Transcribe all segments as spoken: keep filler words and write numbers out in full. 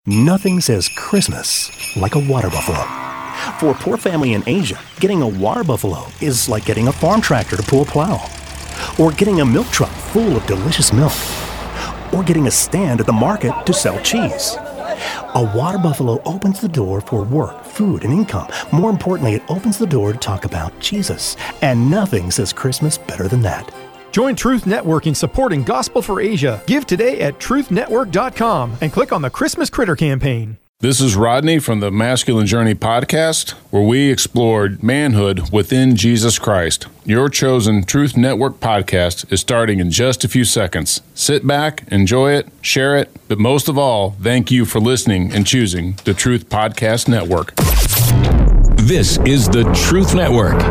Nothing says Christmas like a water buffalo. For a poor family in Asia, getting a water buffalo is like getting a farm tractor to pull a plow, or getting a milk truck full of delicious milk, or getting a stand at the market to sell cheese. A water buffalo opens the door for work, food, and income. More importantly, it opens the door to talk about Jesus. And nothing says Christmas better than that. Join Truth Network in supporting Gospel for Asia. Give today at truth network dot com and click on the Christmas Critter campaign. This is Rodney from the Masculine Journey podcast, where we explored manhood within Jesus Christ. Your chosen Truth Network podcast is starting in just a few seconds. Sit back, enjoy it, share it, but most of all, thank you for listening and choosing the Truth Podcast Network. This is the Truth Network.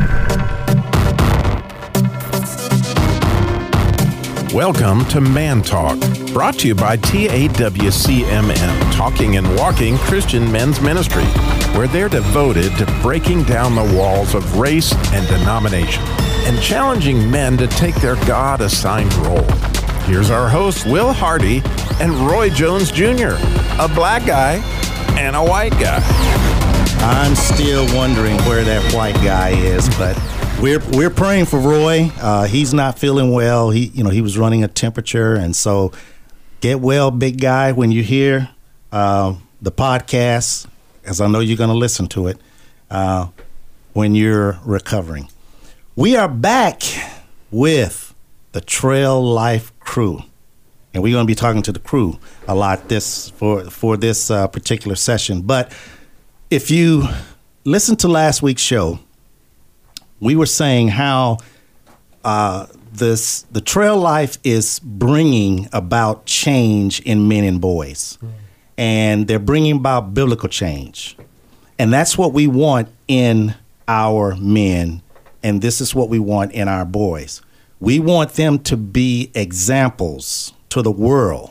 Welcome to Man Talk, brought to you by T A W C M M, Talking and Walking Christian Men's Ministry, where they're devoted to breaking down the walls of race and denomination and challenging men to take their God-assigned role. Here's our hosts, Will Hardy and Roy Jones Junior, a black guy and a white guy. I'm still wondering where that white guy is, but We're we're praying for Roy. Uh, he's not feeling well. He you know he was running a temperature, and so get well, big guy. When you hear uh, the podcast, as I know you're going to listen to it uh, when you're recovering. We are back with the Trail Life crew, and we're going to be talking to the crew a lot this for for this uh, particular session. But if you listen to last week's show, we were saying how uh, this the Trail Life is bringing about change in men and boys, mm. and they're bringing about biblical change, and that's what we want in our men, and this is what we want in our boys. We want them to be examples to the world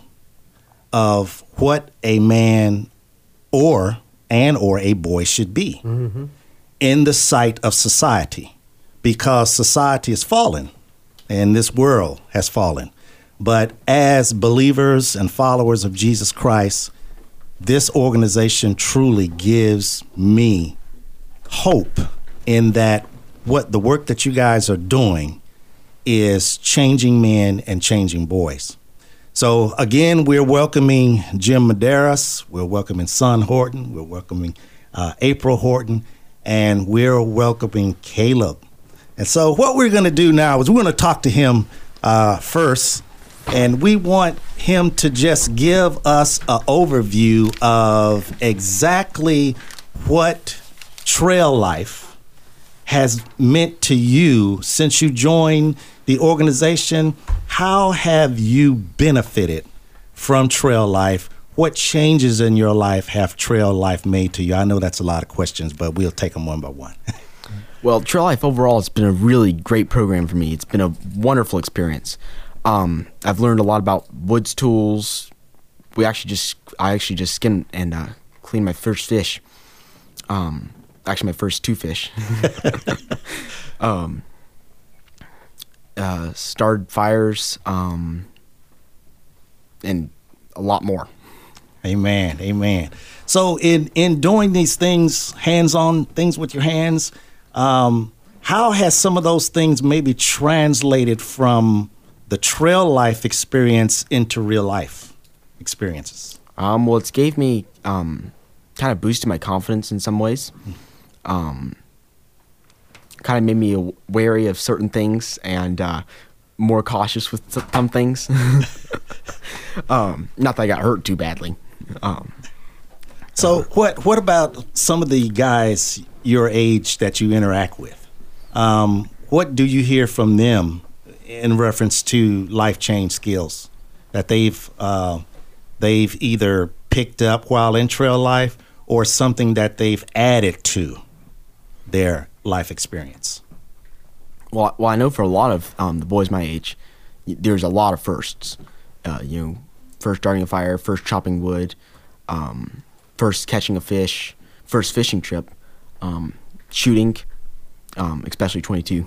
of what a man or and or a boy should be mm-hmm. in the sight of society. Because society has fallen and this world has fallen. But as believers and followers of Jesus Christ, this organization truly gives me hope in that what the work that you guys are doing is changing men and changing boys. So again, we're welcoming Jim Medeiros, we're welcoming Son Horton, we're welcoming uh, April Horton, and we're welcoming Caleb. And so what we're going to do now is we're going to talk to him uh, first, and we want him to just give us an overview of exactly what Trail Life has meant to you since you joined the organization. How have you benefited from Trail Life? What changes in your life have Trail Life made to you? I know that's a lot of questions, but we'll take them one by one. Well, Trail Life overall has been a really great program for me. It's been a wonderful experience. Um, I've learned a lot about woods tools. We actually just, I actually just skinned and uh, cleaned my first fish. Um, actually, my first two fish. um, uh, started fires, um, and a lot more. Amen. Amen. So in, in doing these things, hands-on things with your hands, Um, how has some of those things maybe translated from the Trail Life experience into real life experiences? Um, well, it's gave me um, kind of boosted my confidence in some ways. Um, kind of made me wary of certain things and uh, more cautious with some things. um, not that I got hurt too badly. Um, so uh, what what about some of the guys your age that you interact with? Um, what do you hear from them in reference to life change skills that they've uh, they've either picked up while in Trail Life or something that they've added to their life experience? Well, well, I know for a lot of um, the boys my age, there's a lot of firsts. Uh, you know, first starting a fire, first chopping wood, um, first catching a fish, first fishing trip. Um, shooting, um, especially twenty-two,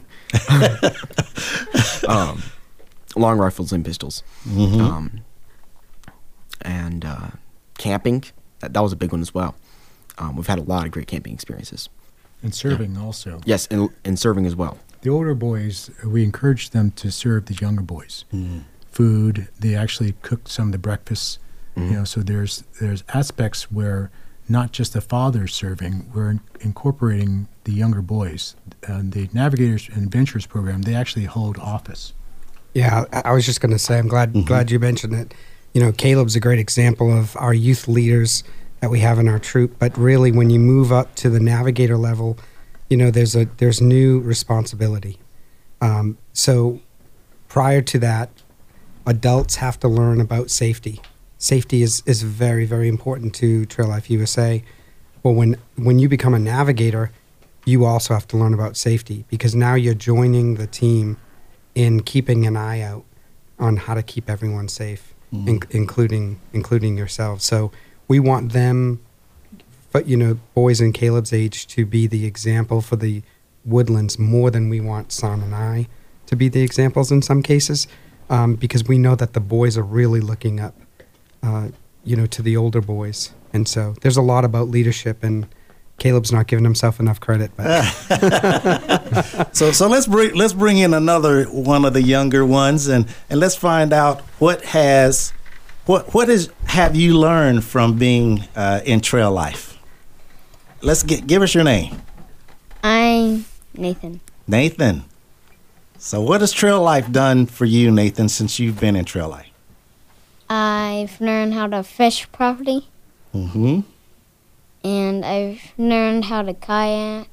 um, long rifles and pistols, mm-hmm. um, and uh, camping, that, that was a big one as well. Um, we've had a lot of great camping experiences. And serving yeah. also. Yes, and, and serving as well. The older boys, we encouraged them to serve the younger boys. Mm. Food, they actually cooked some of the breakfasts. Mm-hmm. You know, so there's there's aspects where not just the father's serving, we're in- incorporating the younger boys. Uh, the Navigators and Adventurers program, they actually hold office. Yeah, I, I was just going to say, I'm glad Mm-hmm. glad you mentioned it. You know, Caleb's a great example of our youth leaders that we have in our troop. But really, when you move up to the Navigator level, you know, there's a there's new responsibility. Um, so prior to that, adults have to learn about safety. Safety is, is very, very important to Trail Life U S A. Well, when when you become a navigator, you also have to learn about safety, because now you're joining the team in keeping an eye out on how to keep everyone safe, mm-hmm. in, including including yourselves. So we want them, but you know, boys in Caleb's age to be the example for the Woodlands more than we want Son and I to be the examples in some cases, um, because we know that the boys are really looking up, uh, you know, to the older boys. And so there's a lot about leadership, and Caleb's not giving himself enough credit. But so so let's bring let's bring in another one of the younger ones, and, and let's find out what has what what is have you learned from being uh, in Trail Life. Let's get give us your name. I'm Nathan. Nathan. So what has Trail Life done for you, Nathan, since you've been in Trail Life? I've learned how to fish properly. Mm-hmm. And I've learned how to kayak.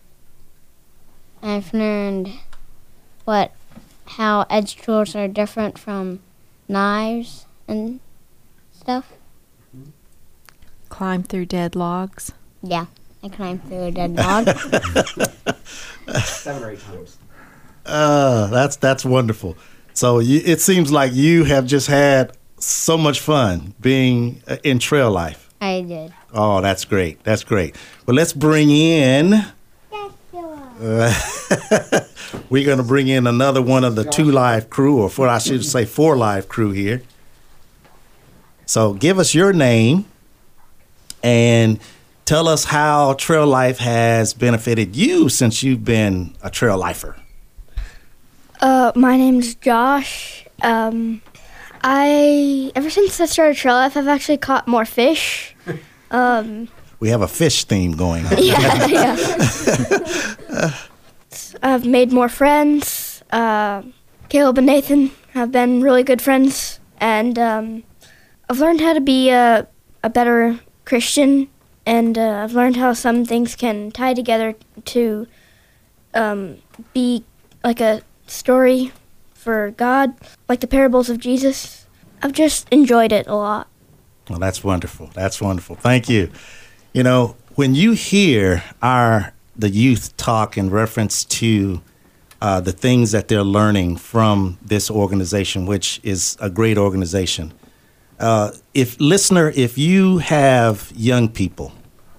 I've learned what how edge tools are different from knives and stuff. Climb through dead logs. Yeah, I climbed through a dead log. Seven or eight times. Uh, that's that's wonderful. So you, it seems like you have just had so much fun being uh, in Trail Life. I did. Oh, that's great. That's great. Well, let's bring in. Uh, we're going to bring in another one of the two live crew, or four, I should say four live crew here. So give us your name and tell us how Trail Life has benefited you since you've been a Trail Lifer. Uh, my name's Josh. Um, I ever since I started Trail Life, I've actually caught more fish. Um, we have a fish theme going on. Yeah, yeah. I've made more friends. Uh, Caleb and Nathan have been really good friends, and um, I've learned how to be a, a better Christian, and uh, I've learned how some things can tie together to um, be like a story for God, like the parables of Jesus. I've just enjoyed it a lot. Well, that's wonderful. That's wonderful. Thank you. You know, when you hear our the youth talk in reference to uh, the things that they're learning from this organization, which is a great organization, uh, if listener, if you have young people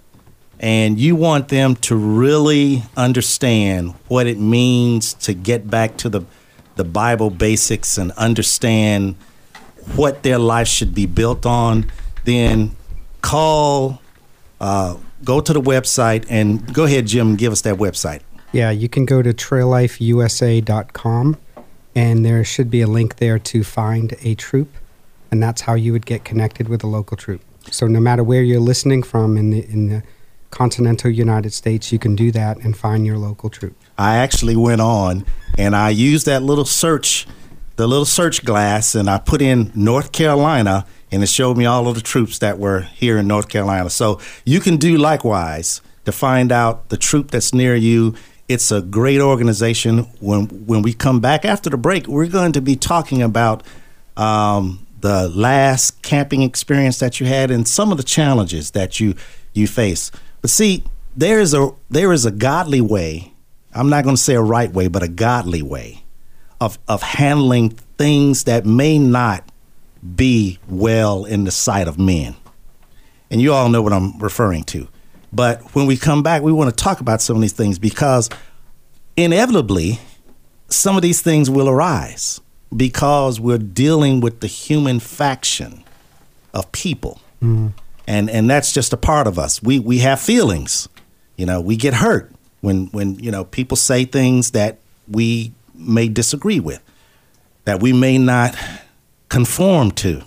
and you want them to really understand what it means to get back to the the Bible basics and understand what their life should be built on, then call, uh, go to the website, and go ahead, Jim, give us that website. yeah, you can go to trail life u s a dot com, and there should be a link there to find a troop, and that's how you would get connected with a local troop. So no matter where you're listening from in the, in the continental United States, you can do that and find your local troop. I actually went on and I used that little search, the little search glass, and I put in North Carolina, and it showed me all of the troops that were here in North Carolina. So you can do likewise to find out the troop that's near you. It's a great organization. When when we come back after the break, we're going to be talking about um, the last camping experience that you had and some of the challenges that you you face. But see, there is a there is a godly way. I'm not going to say a right way, but a godly way of of handling things that may not be well in the sight of men. And you all know what I'm referring to. But when we come back, we want to talk about some of these things, because inevitably some of these things will arise because we're dealing with the human faction of people. Mm. And and that's just a part of us. We we have feelings. You know, we get hurt when when, you know, people say things that we may disagree with, that we may not conform to.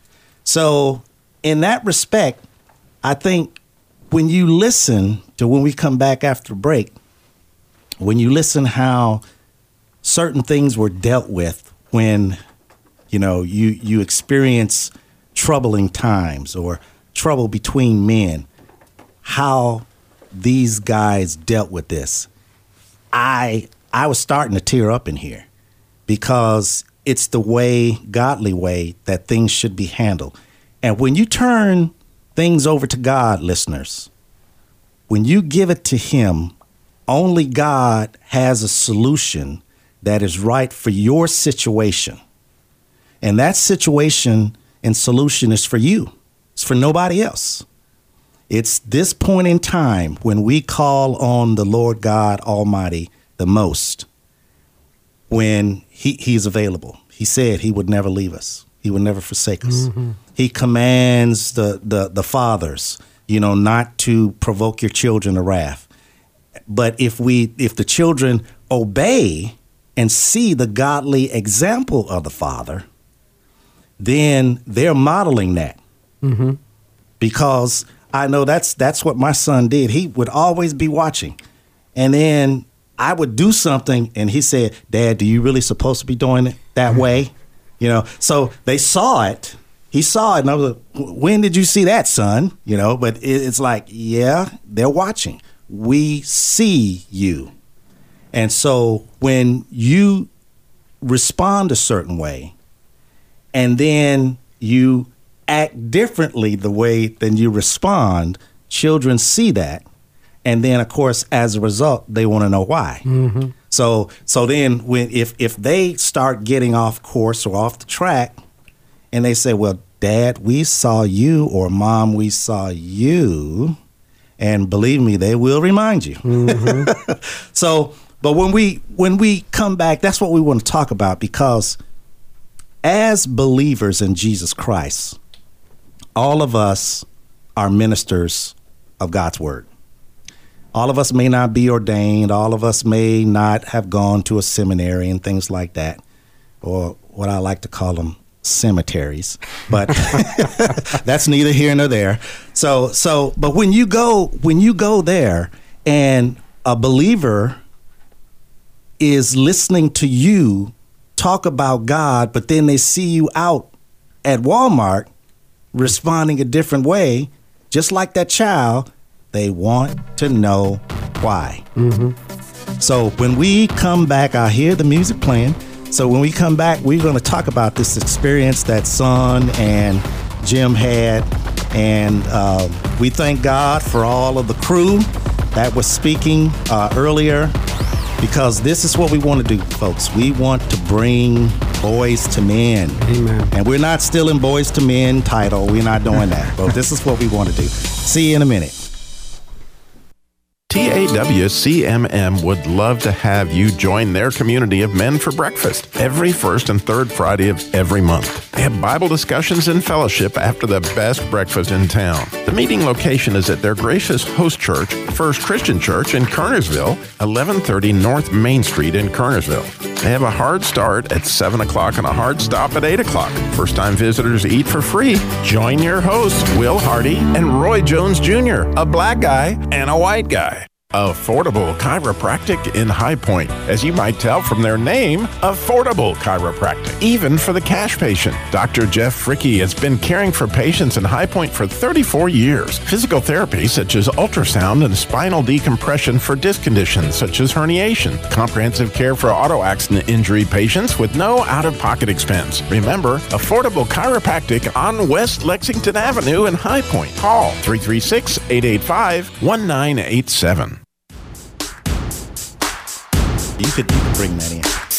So in that respect, I think when you listen to, when we come back after the break, when you listen how certain things were dealt with when, you know, you, you experience troubling times or trouble between men, how these guys dealt with this, I I was starting to tear up in here, because it's the way, godly way, that things should be handled. And when you turn things over to God, listeners, when you give it to him, only God has a solution that is right for your situation. And that situation and solution is for you. It's for nobody else. It's this point in time when we call on the Lord God Almighty the most, when he, he's available. He said he would never leave us. He would never forsake us. Mm-hmm. He commands the, the, the fathers, you know, not to provoke your children to wrath. But if we, if the children obey and see the godly example of the father, then they're modeling that. Mm-hmm. Because I know that's that's what my son did. He would always be watching. And then I would do something and he said, "Dad, do you really supposed to be doing it that way?" You know, so they saw it. He saw it and I was like, "When did you see that, son?" You know, but it, it's like, yeah, they're watching. We see you. And so when you respond a certain way and then you act differently the way than you respond, children see that. And then, of course, as a result, they want to know why. Mm-hmm. So so then when if, if they start getting off course or off the track and they say, "Well, Dad, we saw you," or "Mom, we saw you," and believe me, they will remind you. Mm-hmm. So, but when we when we come back, that's what we want to talk about, because as believers in Jesus Christ, all of us are ministers of God's word. All of us may not be ordained. All of us may not have gone to a seminary and things like that, or what I like to call them, cemeteries. But that's neither here nor there. So, so, but when you go, when you go there, and a believer is listening to you talk about God, but then they see you out at Walmart responding a different way, just like that child, they want to know why. Mm-hmm. So when we come back, I hear the music playing. So when we come back, we're going to talk about this experience that Son and Jim had. And uh, we thank God for all of the crew that was speaking uh, earlier, because this is what we want to do, folks. We want to bring boys to men. Amen. And we're not stealing Boys to Men title. We're not doing that. But this is what we want to do. See you in a minute. T A W C M M would love to have you join their community of men for breakfast every first and third Friday of every month. They have Bible discussions and fellowship after the best breakfast in town. The meeting location is at their gracious host church, First Christian Church in Kernersville, eleven thirty North Main Street in Kernersville. They have a hard start at seven o'clock and a hard stop at eight o'clock. First-time visitors eat for free. Join your hosts, Will Hardy and Roy Jones Junior, a black guy and a white guy. Affordable Chiropractic in High Point. As you might tell from their name, Affordable Chiropractic, even for the cash patient. Doctor Jeff Fricke has been caring for patients in High Point for thirty-four years. Physical therapy such as ultrasound and spinal decompression for disc conditions such as herniation. Comprehensive care for auto accident injury patients with no out-of-pocket expense. Remember, Affordable Chiropractic on West Lexington Avenue in High Point. Call three three six, eight eight five, one nine eight seven. You could, you could bring that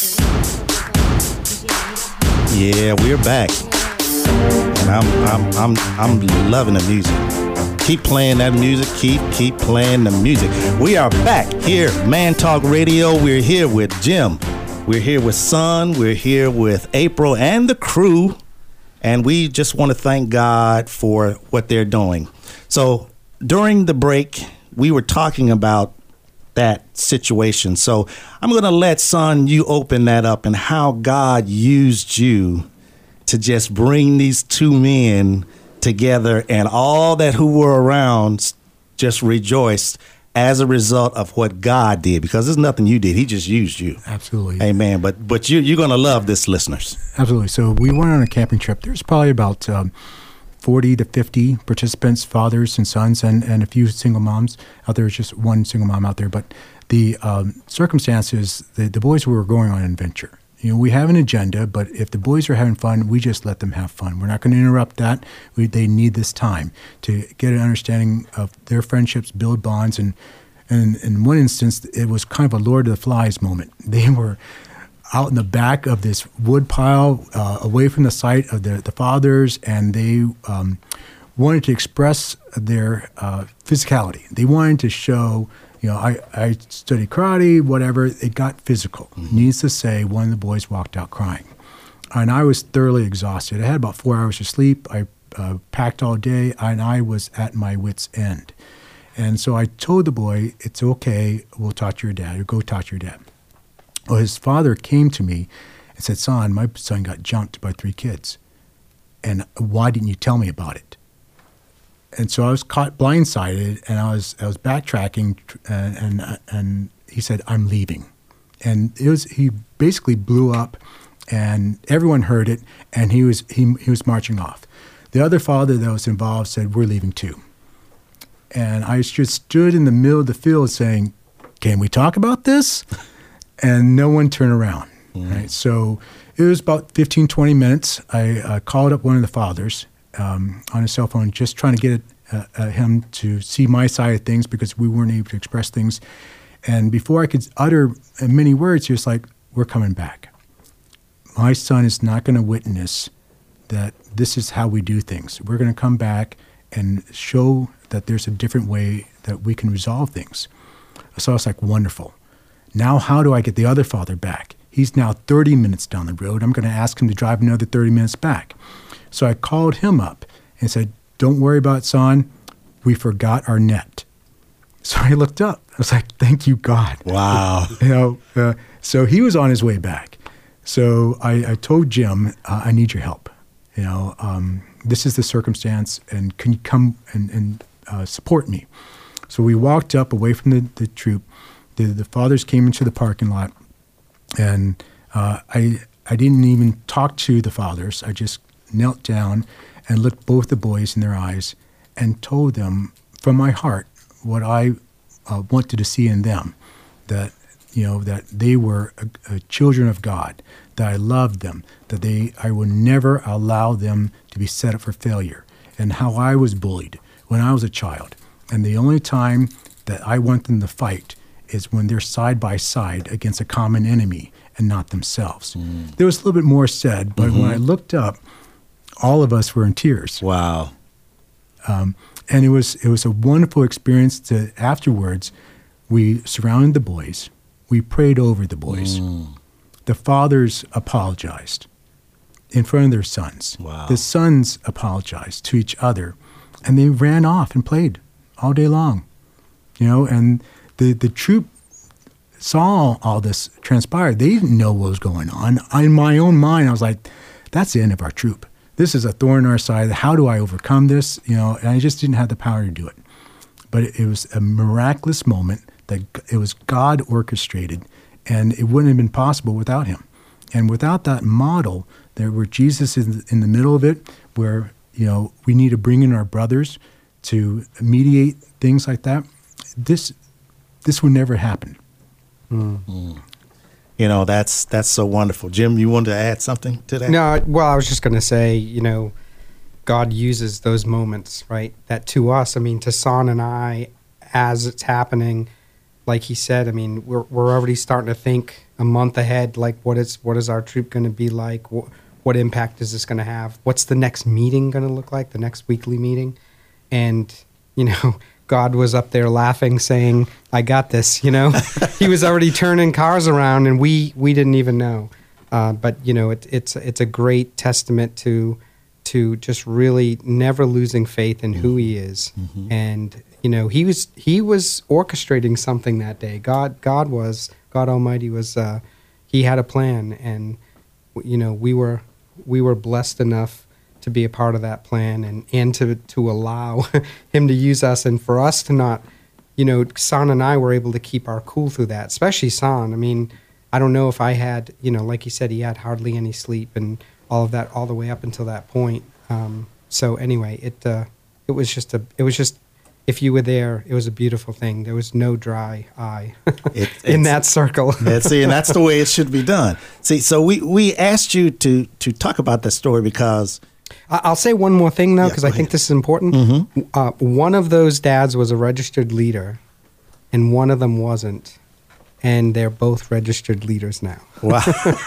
in. Yeah, we're back, and I'm I'm I'm I'm loving the music. Keep playing that music. Keep keep playing the music. We are back here, Man Talk Radio. We're here with Jim. We're here with Son. We're here with April and the crew. And we just want to thank God for what they're doing. So during the break, we were talking about that situation. So I'm going to let Son, you open that up and how God used you to just bring these two men together, and all that who were around just rejoiced as a result of what God did, because there's nothing you did. He just used you. Absolutely. Amen. But but you, you're going to love this, listeners. Absolutely. So we went on a camping trip. There's probably about um, forty to fifty participants, fathers and sons, and, and a few single moms out there. It's just one single mom out there. But the um, circumstances, the, the boys were going on an adventure. You know, we have an agenda, but if the boys are having fun, we just let them have fun. We're not going to interrupt that. We, they need this time to get an understanding of their friendships, build bonds, and, and in one instance, it was kind of a Lord of the Flies moment. They were out in the back of this wood pile, uh, away from the sight of the, the fathers, and they um, wanted to express their uh, physicality. They wanted to show, you know, I, I studied karate, whatever. It got physical. Mm-hmm. Needs to say, one of the boys walked out crying. And I was thoroughly exhausted. I had about four hours of sleep. I uh, packed all day, and I was at my wit's end. And so I told the boy, it's okay, we'll talk to your dad, or go talk to your dad. Well, his father came to me and said, son, my son got jumped by three kids. And why didn't you tell me about it? And so I was caught blindsided, and I was I was backtracking, and and, and he said, I'm leaving. And it was he basically blew up, and everyone heard it, and he was he he was marching off. The other father that was involved said, we're leaving too. And I just stood in the middle of the field saying, can we talk about this? And no one turned around. Mm. Right? So it was about fifteen, twenty minutes. I uh, called up one of the fathers um, on his cell phone, just trying to get uh, uh, him to see my side of things, because we weren't able to express things. And before I could utter many words, he was like, we're coming back. My son is not going to witness that this is how we do things. We're going to come back and show that there's a different way that we can resolve things. So I was like, wonderful. Now how do I get the other father back? He's now thirty minutes down the road. I'm going to ask him to drive another thirty minutes back. So I called him up and said, don't worry about it, son. We forgot our net. So I looked up. I was like, thank you, God. Wow. you know, uh, so he was on his way back. So I, I told Jim, uh, I need your help. You know, um, this is the circumstance, and can you come and, and uh, support me? So we walked up away from the, the troop. The, the fathers came into the parking lot, and uh, I I didn't even talk to the fathers. I just knelt down and looked both the boys in their eyes and told them from my heart what I uh, wanted to see in them, that you know that they were a, a children of God, that I loved them, that they I would never allow them to be set up for failure, and how I was bullied when I was a child. And the only time that I want them to fight is when they're side by side against a common enemy and not themselves. Mm. There was a little bit more said, but mm-hmm. when I looked up, all of us were in tears. Wow. Um, and it was it was a wonderful experience. To afterwards, we surrounded the boys. We prayed over the boys. Mm. The fathers apologized in front of their sons. Wow. The sons apologized to each other, and they ran off and played all day long. You know, and the, the troop saw all this transpire. They didn't know what was going on. In my own mind, I was like, that's the end of our troop. This is a thorn in our side. How do I overcome this? You know, and I just didn't have the power to do it. But it, it was a miraculous moment that it was God orchestrated, and it wouldn't have been possible without him. And without that model, there where Jesus is in the middle of it, where, you know, we need to bring in our brothers to mediate things like that, this this would never happen. Mm. Mm. You know, that's that's so wonderful. Jim, you wanted to add something to that? No, well, I was just going to say, you know, God uses those moments, right? That to us, I mean, to Son and I, as it's happening, like he said, I mean, we're we're already starting to think a month ahead, like what is what is our troop going to be like? What, what impact is this going to have? What's the next meeting going to look like, the next weekly meeting? And, you know, God was up there laughing, saying, I got this, you know. He was already turning cars around, and we we didn't even know. Uh, but, you know, it, it's it's a great testament to to just really never losing faith in who he is. Mm-hmm. And, you know, he was he was orchestrating something that day. God God was, God Almighty was, uh, he had a plan. And, you know, we were we were blessed enough to be a part of that plan and, and to, to allow him to use us and for us to not, you know, San and I were able to keep our cool through that, especially San. I mean, I don't know if I had, you know, like he said, he had hardly any sleep and all of that all the way up until that point. Um, so anyway, it uh, it was just a, it was just, if you were there, it was a beautiful thing. There was no dry eye it, in that circle. Yeah, see, and that's the way it should be done. See, so we, we asked you to, to talk about that story because... I'll say one more thing, though, because yeah, I think this is important. Mm-hmm. Uh, one of those dads was a registered leader, and one of them wasn't. And they're both registered leaders now. Wow.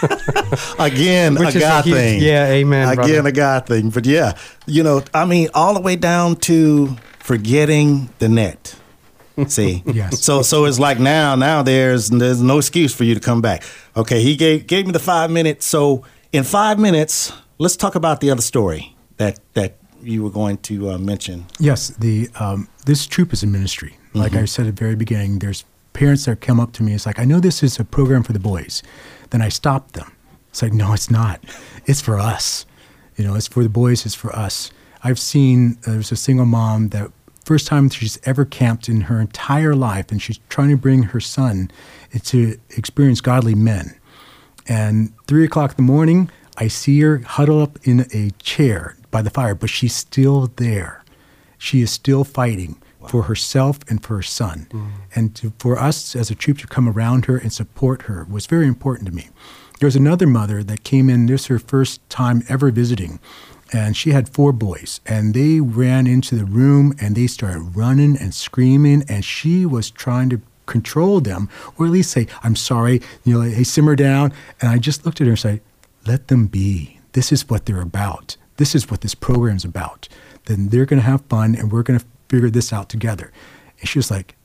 Again, Which a God a huge, thing. Yeah, amen, Again, brother. a God thing. But yeah, you know, I mean, all the way down to forgetting the net. See? Yes. So so it's like now, now there's there's no excuse for you to come back. Okay, he gave gave me the five minutes. So in five minutes, let's talk about the other story that, that you were going to uh, mention. Yes, the um, this troop is a ministry. Like mm-hmm. I said at the very beginning, there's parents that come up to me. It's like, I know this is a program for the boys. Then I stop them. It's like, no, it's not. It's for us. You know, it's for the boys. It's for us. I've seen uh, there's a single mom that first time she's ever camped in her entire life, and she's trying to bring her son to experience godly men. And three o'clock in the morning, I see her huddle up in a chair by the fire, but she's still there. She is still fighting wow. for herself and for her son. Mm. And to, for us as a troop to come around her and support her was very important to me. There was another mother that came in, this was her first time ever visiting, and she had four boys, and they ran into the room and they started running and screaming, and she was trying to control them, or at least say, I'm sorry, you know, hey, simmer down. And I just looked at her and said, let them be. This is what they're about. This is what this program's about. Then they're going to have fun, and we're going to figure this out together. And she was like,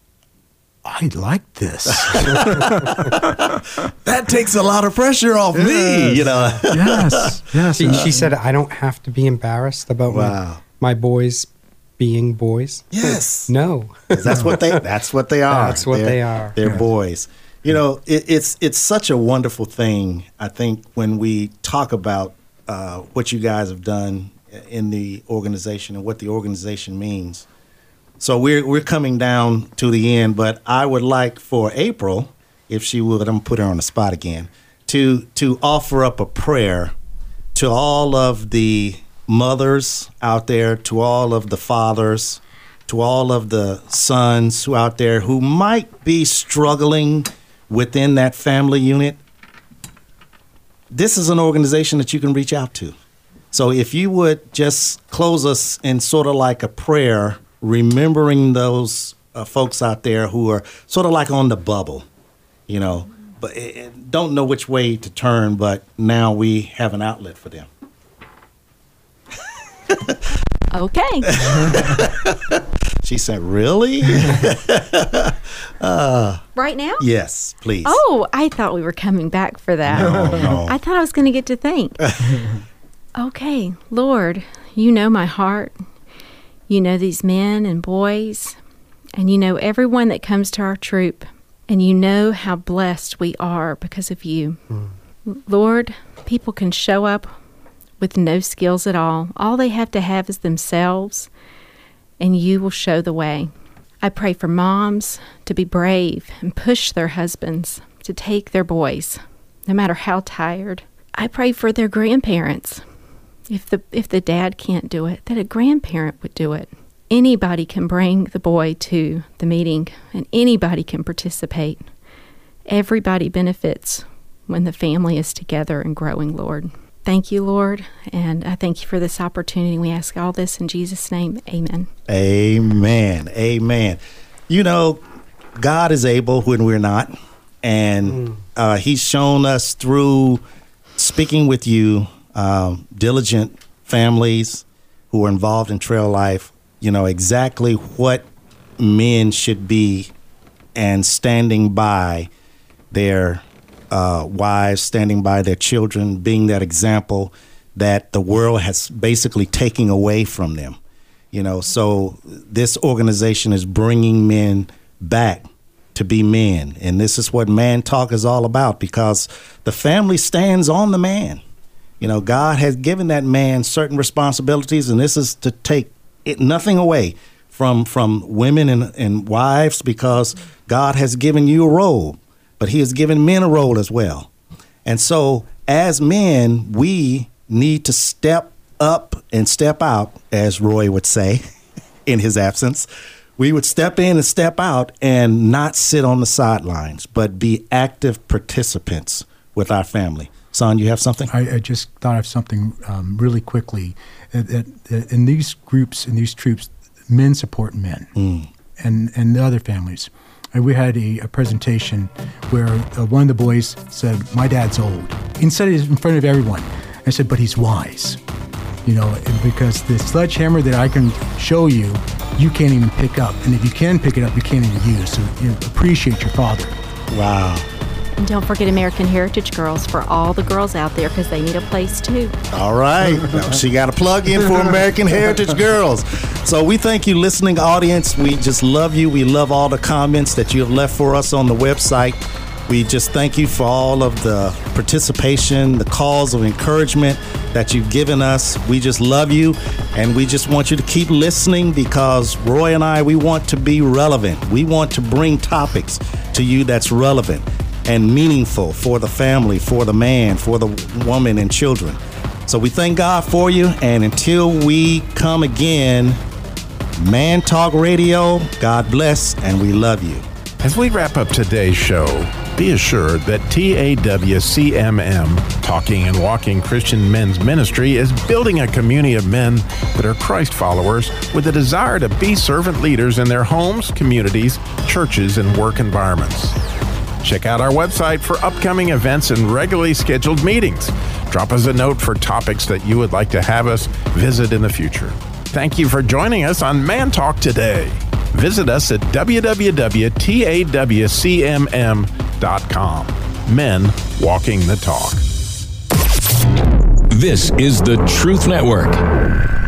I like this. That takes a lot of pressure off yes. me, you know. Yes, yes. She, she said, I don't have to be embarrassed about wow. my, my boys being boys. Yes. No. That's what they That's what they are. That's what they're, they are. They're yes. boys. You know, it, it's it's such a wonderful thing, I think, when we talk about uh, what you guys have done in the organization and what the organization means. So we're we're coming down to the end, but I would like for April, if she would, I'm going to put her on the spot again, to to offer up a prayer to all of the mothers out there, to all of the fathers, to all of the sons who out there who might be struggling within that family unit. This is an organization that you can reach out to. So if you would just close us in sort of like a prayer, remembering those uh, folks out there who are sort of like on the bubble, you know, but uh, don't know which way to turn, but now we have an outlet for them. Okay. She said, really? uh, right now? Yes, please. Oh, I thought we were coming back for that. No, no. I thought I was going to get to think. Okay, Lord, you know my heart. You know these men and boys, and you know everyone that comes to our troop, and you know how blessed we are because of you. Mm. Lord, people can show up with no skills at all. All they have to have is themselves, and you will show the way. I pray for moms to be brave and push their husbands to take their boys, no matter how tired. I pray for their grandparents. If the if the dad can't do it, that a grandparent would do it. Anybody can bring the boy to the meeting, and anybody can participate. Everybody benefits when the family is together and growing, Lord. Thank you, Lord, and I thank you for this opportunity. We ask all this in Jesus' name. Amen. Amen. Amen. You know, God is able when we're not, and mm. uh, he's shown us through speaking with you, um, diligent families who are involved in trail life, you know, exactly what men should be and standing by their uh, wives, standing by their children, being that example, that the world has basically taken away from them. You know, so this organization is bringing men back to be men. And this is what Man Talk is all about, because the family stands on the man. You know, God has given that man certain responsibilities, and this is to take it, nothing away from from women and, and wives, because God has given you a role, but he has given men a role as well. And so as men, we need to step up and step out, as Roy would say in his absence. We would step in and step out and not sit on the sidelines, but be active participants with our family. Son, you have something? I, I just thought of something um, really quickly. That, that in these groups, in these troops, men support men, mm. and, and the other families. And we had a, a presentation where uh, one of the boys said, "My dad's old." He said it in front of everyone. I said, "But he's wise." You know, because the sledgehammer that I can show you, you can't even pick up. And if you can pick it up, you can't even use. So you know, appreciate your father. Wow. And don't forget American Heritage Girls for all the girls out there, because they need a place too. All right. Now, she got a plug in for American Heritage Girls. So we thank you, listening audience. We just love you. We love all the comments that you have left for us on the website. We just thank you for all of the participation, the calls of encouragement that you've given us. We just love you, and we just want you to keep listening, because Roy and I, we want to be relevant. We want to bring topics to you that's relevant and meaningful for the family, for the man, for the woman and children. So we thank God for you, and until we come again, Man Talk Radio, God bless, and we love you. As we wrap up today's show, be assured that T A W C M M, Talking and Walking Christian Men's Ministry, is building a community of men that are Christ followers with a desire to be servant leaders in their homes, communities, churches, and work environments. Check out our website for upcoming events and regularly scheduled meetings. Drop us a note for topics that you would like to have us visit in the future. Thank you for joining us on Man Talk today. Visit us at w w w dot t a w c m m dot com. Men Walking the Talk. This is the Truth Network.